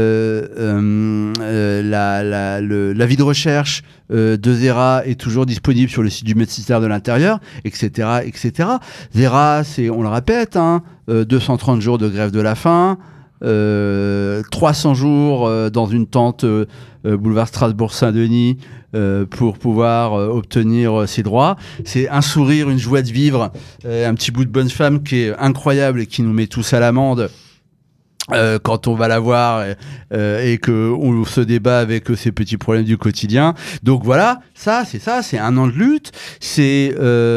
L'avis de recherche de Zéra est toujours disponible sur le site du ministère de l'Intérieur, etc., etc. Zéra, c'est, on le répète, 230 jours de grève de la faim, 300 jours dans une tente boulevard Strasbourg-Saint-Denis pour pouvoir obtenir ses droits. C'est un sourire, une joie de vivre, un petit bout de bonne femme qui est incroyable et qui nous met tous à l'amende quand on va la voir et qu'on se débat avec ces petits problèmes du quotidien. Donc voilà, c'est 1 an de lutte, c'est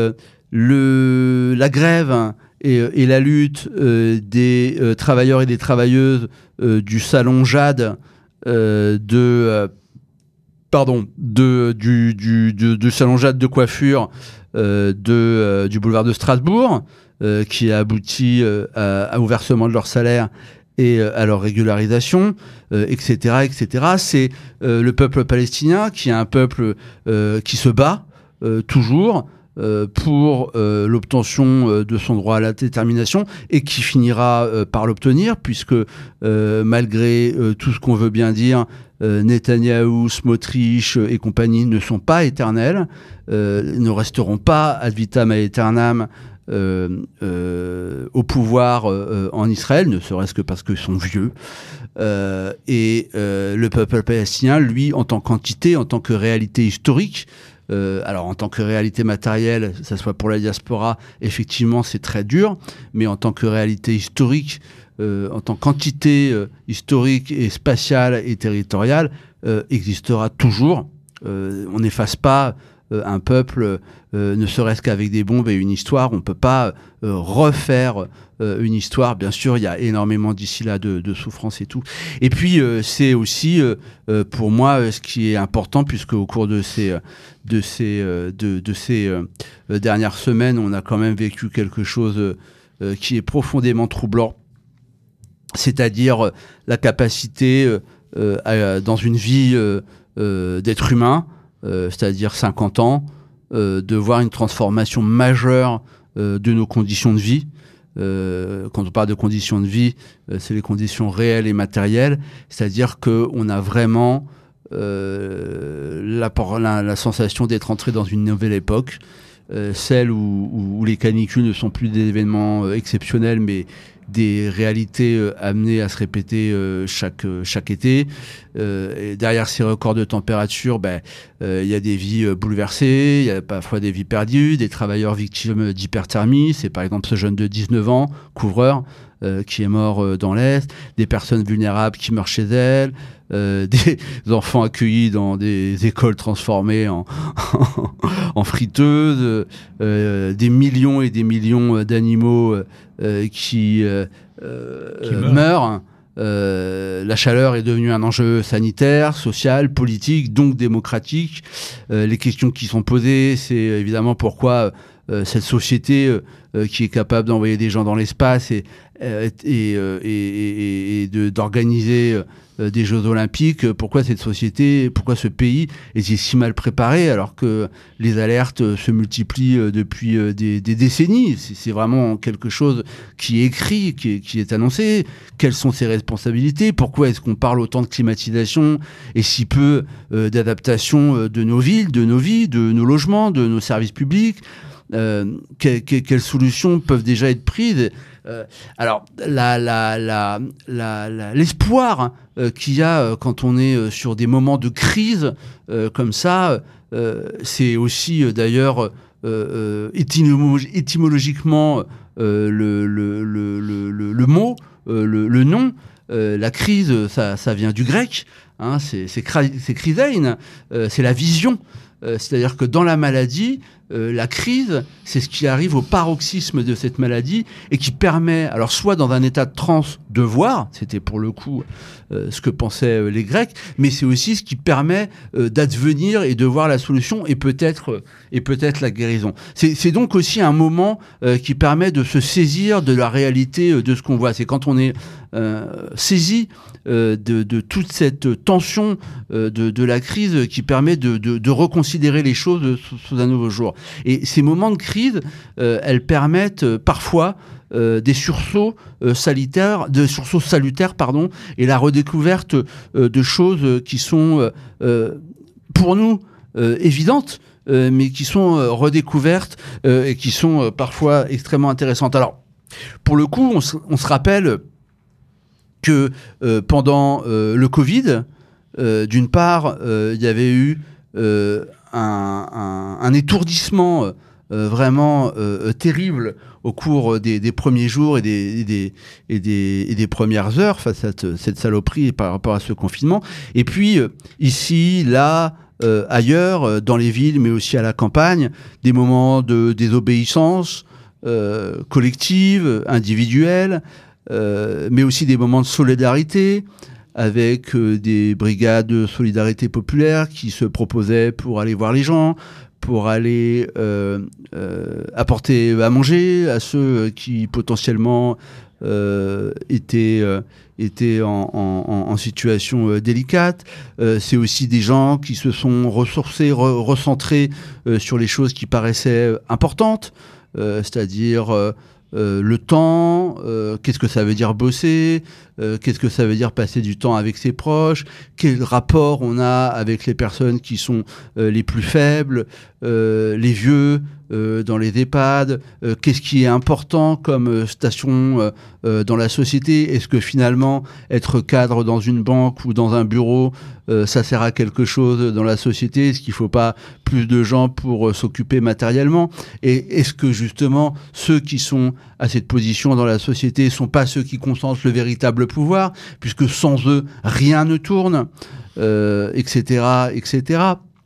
la grève et la lutte des travailleurs et des travailleuses du salon Jade du salon Jade de coiffure du boulevard de Strasbourg, qui a abouti au versement de leur salaire et à leur régularisation, etc., etc. C'est le peuple palestinien qui est un peuple qui se bat toujours pour l'obtention de son droit à la détermination et qui finira par l'obtenir, puisque malgré tout ce qu'on veut bien dire, Netanyahou, Smotrich et compagnie ne sont pas éternels, ne resteront pas ad vitam aeternam au pouvoir en Israël, ne serait-ce que parce qu'ils sont vieux. Et le peuple palestinien, lui, en tant qu'entité, en tant que réalité historique, alors en tant que réalité matérielle, que ce soit pour la diaspora, effectivement c'est très dur, mais en tant que réalité historique, en tant qu'entité historique et spatiale et territoriale, existera toujours. On n'efface pas un peuple, ne serait-ce qu'avec des bombes et une histoire. On ne peut pas refaire une histoire. Bien sûr, il y a énormément d'ici là de souffrance et tout. Et puis, c'est aussi, pour moi, ce qui est important, puisque au cours de ces dernières semaines, on a quand même vécu quelque chose qui est profondément troublant, c'est-à-dire la capacité dans une vie d'être humain, c'est-à-dire 50 ans, de voir une transformation majeure de nos conditions de vie. Quand on parle de conditions de vie, c'est les conditions réelles et matérielles, c'est-à-dire qu'on a vraiment la sensation d'être entré dans une nouvelle époque, celle où les canicules ne sont plus des événements exceptionnels, mais des réalités amenées à se répéter chaque été. Et derrière ces records de température, y a des vies bouleversées, il y a parfois des vies perdues, des travailleurs victimes d'hyperthermie. C'est par exemple ce jeune de 19 ans, couvreur, qui est mort dans l'Est, des personnes vulnérables qui meurent chez elles, des enfants accueillis dans des écoles transformées en friteuses, des millions et des millions d'animaux qui meurent. La chaleur est devenue un enjeu sanitaire, social, politique, donc démocratique. Les questions qui sont posées, c'est évidemment pourquoi cette société qui est capable d'envoyer des gens dans l'espace et d'organiser des Jeux Olympiques, pourquoi cette société, pourquoi ce pays est si mal préparé alors que les alertes se multiplient depuis des décennies. C'est vraiment quelque chose qui est écrit, qui est annoncé. Quelles sont ses responsabilités? Pourquoi est-ce qu'on parle autant de climatisation et si peu d'adaptation de nos villes, de nos vies, de nos logements, de nos services publics? Quelles solutions peuvent déjà être prises? Alors, l'espoir qu'il y a quand on est sur des moments de crise comme ça, c'est aussi d'ailleurs étymologiquement le mot, le nom. La crise, ça vient du grec, hein, c'est krisein, c'est la vision. C'est-à-dire que dans la maladie, la crise, c'est ce qui arrive au paroxysme de cette maladie et qui permet, alors soit dans un état de transe de voir, c'était pour le coup ce que pensaient les Grecs, mais c'est aussi ce qui permet d'advenir et de voir la solution et peut-être la guérison. C'est donc aussi un moment qui permet de se saisir de la réalité de ce qu'on voit. C'est quand on est saisi de toute cette tension de la crise qui permet de reconsidérer les choses sous un nouveau jour. Et ces moments de crise, elles permettent parfois des sursauts salutaires, et la redécouverte de choses qui sont pour nous évidentes, mais qui sont redécouvertes et qui sont parfois extrêmement intéressantes. Alors, pour le coup, on se rappelle que pendant le Covid, d'une part, il y avait eu un étourdissement vraiment terrible au cours des premiers jours et des premières heures face à cette saloperie par rapport à ce confinement. Et puis, ici, là, ailleurs, dans les villes, mais aussi à la campagne, des moments de désobéissance collective, individuelle, mais aussi des moments de solidarité, avec des brigades de solidarité populaire qui se proposaient pour aller voir les gens, pour aller apporter à manger à ceux qui potentiellement étaient en situation délicate. C'est aussi des gens qui se sont ressourcés, recentrés sur les choses qui paraissaient importantes, c'est-à-dire le temps, qu'est-ce que ça veut dire bosser, qu'est-ce que ça veut dire passer du temps avec ses proches, quel rapport on a avec les personnes qui sont les plus faibles, les vieux dans les EHPAD, qu'est-ce qui est important comme station dans la société, est-ce que finalement être cadre dans une banque ou dans un bureau, ça sert à quelque chose dans la société, est-ce qu'il ne faut pas plus de gens pour s'occuper matériellement, et est-ce que justement ceux qui sont à cette position dans la société ne sont pas ceux qui concentrent le véritable pouvoir, puisque sans eux rien ne tourne, etc., etc.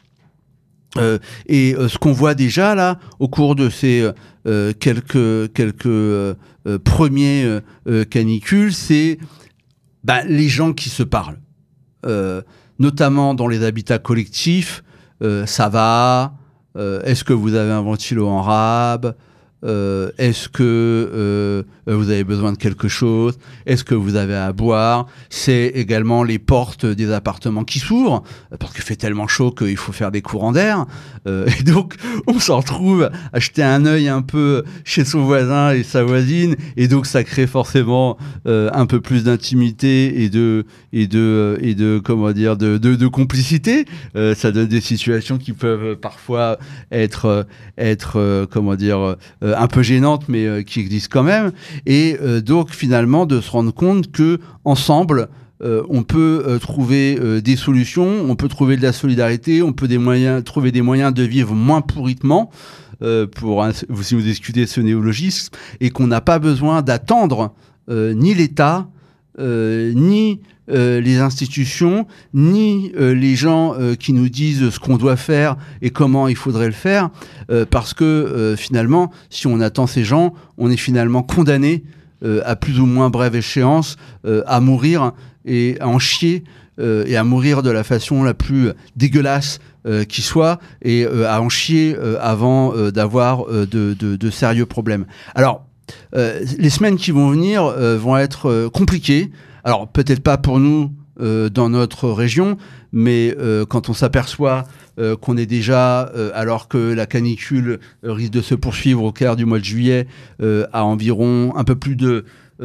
Et ce qu'on voit déjà là au cours de ces quelques premiers canicules, c'est les gens qui se parlent, notamment dans les habitats collectifs. Ça va, est-ce que vous avez un ventilo en rab, est-ce que vous avez besoin de quelque chose, est-ce que vous avez à boire. C'est également les portes des appartements qui s'ouvrent parce qu'il fait tellement chaud qu'il faut faire des courants d'air, et donc on s'en retrouve à jeter un œil un peu chez son voisin et sa voisine, et donc ça crée forcément un peu plus d'intimité et de comment dire de complicité. Ça donne des situations qui peuvent parfois être comment dire un peu gênantes, mais qui existent quand même. Et donc finalement de se rendre compte que ensemble on peut trouver des solutions, on peut trouver de la solidarité, on peut trouver des moyens de vivre moins pourritement, si vous discutez ce néologisme, et qu'on n'a pas besoin d'attendre ni l'État, ni les institutions, ni les gens qui nous disent ce qu'on doit faire et comment il faudrait le faire, parce que finalement, si on attend ces gens, on est finalement condamné à plus ou moins brève échéance à mourir et à en chier et à mourir de la façon la plus dégueulasse qui soit et à en chier avant d'avoir de sérieux problèmes. Alors, les semaines qui vont venir vont être compliquées. Alors, peut-être pas pour nous dans notre région, mais quand on s'aperçoit qu'on est déjà, alors que la canicule risque de se poursuivre au quart du mois de juillet, à environ un peu plus de...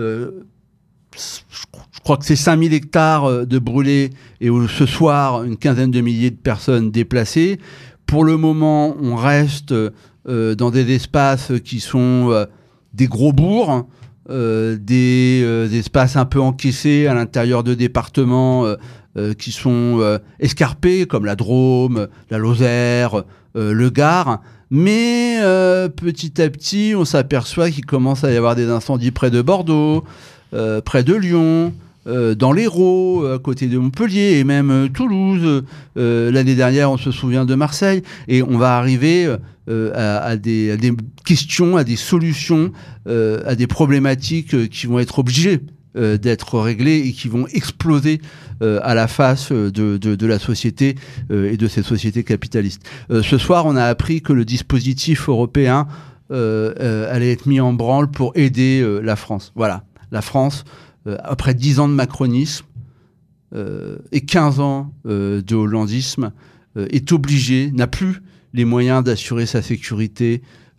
je crois que c'est 5000 hectares de brûlés et où ce soir, une quinzaine de milliers de personnes déplacées. Pour le moment, on reste dans des espaces qui sont des gros bourgs, des espaces un peu encaissés à l'intérieur de départements qui sont escarpés, comme la Drôme, la Lozère, le Gard. Mais petit à petit, on s'aperçoit qu'il commence à y avoir des incendies près de Bordeaux, près de Lyon, dans l'Hérault, à côté de Montpellier et même Toulouse. L'année dernière, on se souvient de Marseille. Et on va arriver à des questions, à des solutions, à des problématiques qui vont être obligées d'être réglées et qui vont exploser à la face de la société et de ces sociétés capitalistes. Ce soir, on a appris que le dispositif européen allait être mis en branle pour aider la France. Voilà, la France, après 10 ans de macronisme et 15 ans de hollandisme, est obligée, n'a plus les moyens d'assurer sa sécurité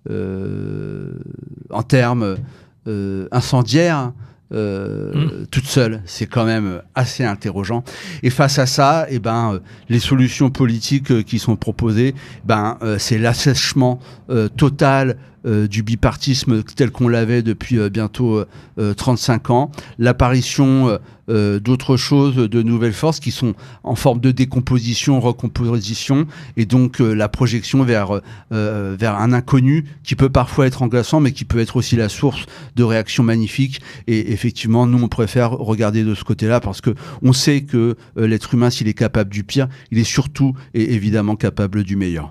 en termes incendiaires, toute seule. C'est quand même assez interrogeant. Et face à ça, les solutions politiques qui sont proposées, c'est l'assèchement total du bipartisme tel qu'on l'avait depuis bientôt 35 ans, l'apparition d'autres choses, de nouvelles forces qui sont en forme de décomposition, recomposition, et donc la projection vers un inconnu qui peut parfois être angoissant, mais qui peut être aussi la source de réactions magnifiques. Et effectivement, nous, on préfère regarder de ce côté-là parce que on sait que l'être humain, s'il est capable du pire, il est surtout et évidemment capable du meilleur.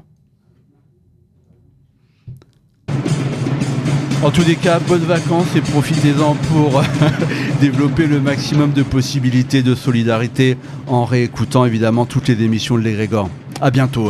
En tous les cas, bonnes vacances et profitez-en pour développer le maximum de possibilités de solidarité en réécoutant évidemment toutes les émissions de l'Égrégore. À bientôt.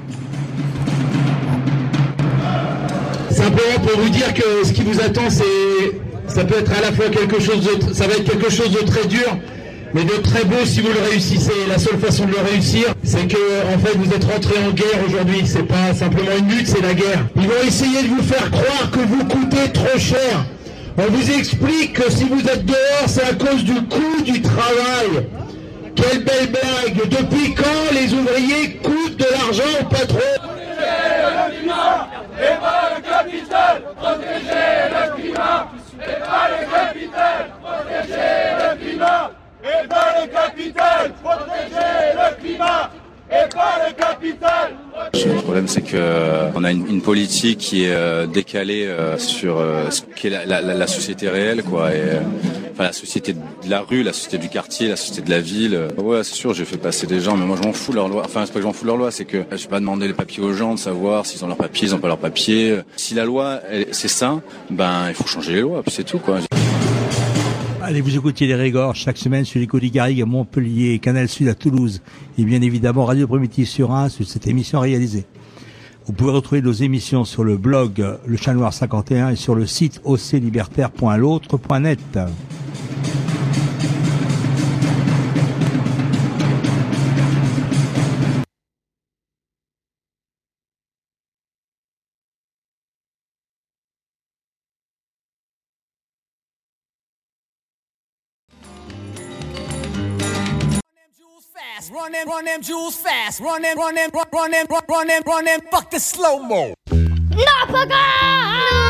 Simplement pour vous dire que ce qui vous attend, ça peut être à la fois ça va être quelque chose de très dur, mais de très beau si vous le réussissez. La seule façon de le réussir, c'est que en fait vous êtes rentrés en guerre aujourd'hui. C'est pas simplement une lutte, c'est la guerre. Ils vont essayer de vous faire croire que vous coûtez trop cher. On vous explique que si vous êtes dehors, c'est à cause du coût du travail. Quelle belle blague. Depuis quand les ouvriers coûtent de l'argent au patron? Le climat et pas le capital. Protéger le climat et pas le capital. Protéger le climat et pas le capital. Protéger le climat et pas le capital. Le problème, c'est que on a une politique qui est décalée sur ce qu'est la société réelle, quoi. Et enfin, la société de la rue, la société du quartier, la société de la ville. Ouais, c'est sûr, j'ai fait passer des gens, mais moi je m'en fous de leur loi. Enfin, c'est pas que je m'en fous de leur loi, c'est que je vais pas demander les papiers aux gens de savoir s'ils ont leurs papiers, ils ont pas leurs papiers. Si la loi, c'est ça, il faut changer les lois, puis c'est tout, quoi. Allez, vous écoutez les Régors chaque semaine sur les Côtes Garrigues à Montpellier, Canal Sud à Toulouse et bien évidemment Radio Primitive sur Reims, sur cette émission réalisée. Vous pouvez retrouver nos émissions sur le blog Le Chat Noir 51 et sur le site oclibertaire.l'autre.net. Run them jewels fast. Run them, fuck the slow-mo. No,